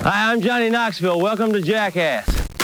Hi, I'm Johnny Knoxville. Welcome to Jackass.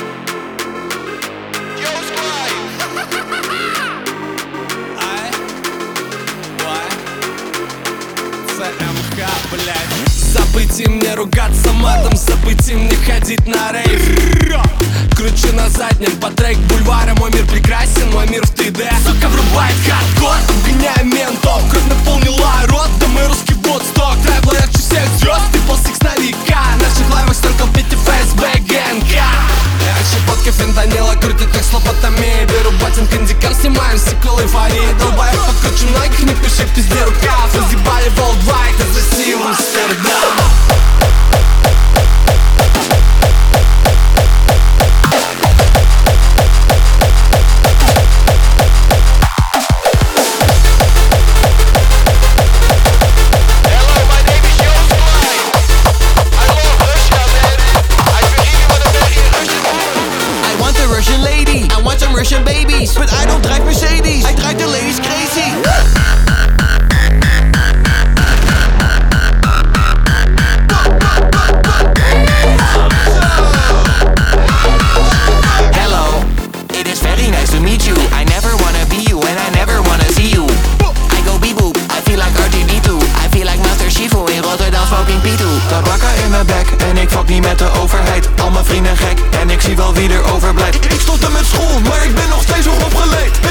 Забыть им не ругаться матом, забыть им не ходить на рейв. Кручу на заднем по трек бульвара. Мой мир прекрасен, мой мир в 3D. Сука врубает хардкор, обгоняя ментов. Кровь наполнила рот, да мы русский Вудсток. Трайбл ярче всех звезд, Triple Six на века. Наших лайвах столько бити ФСБ ГНК. Раньше водки фентанила, крутит как с лопатами. Беру ботинг индикам, снимаем сиквел эйфории. Долбаю покруче многих, не пиши в пизде рукав. Разъебали Worldwide из России в Амстердам. Russian babies, but I don't drive Mercedes. I drive the ladies crazy. Hello, it is very nice to meet you. I never wanna be you and I never wanna see you. I go beep boop, I feel like R2D2. I feel like Master Shifu in Rotterdam smoking P2. Tabakken in mijn bek en ik fuck niet met de overheid. Al mijn vrienden gek en ik zie wel wie er overblijft. Ik stopte met school, maar ik ben nog steeds hoog opgeleid.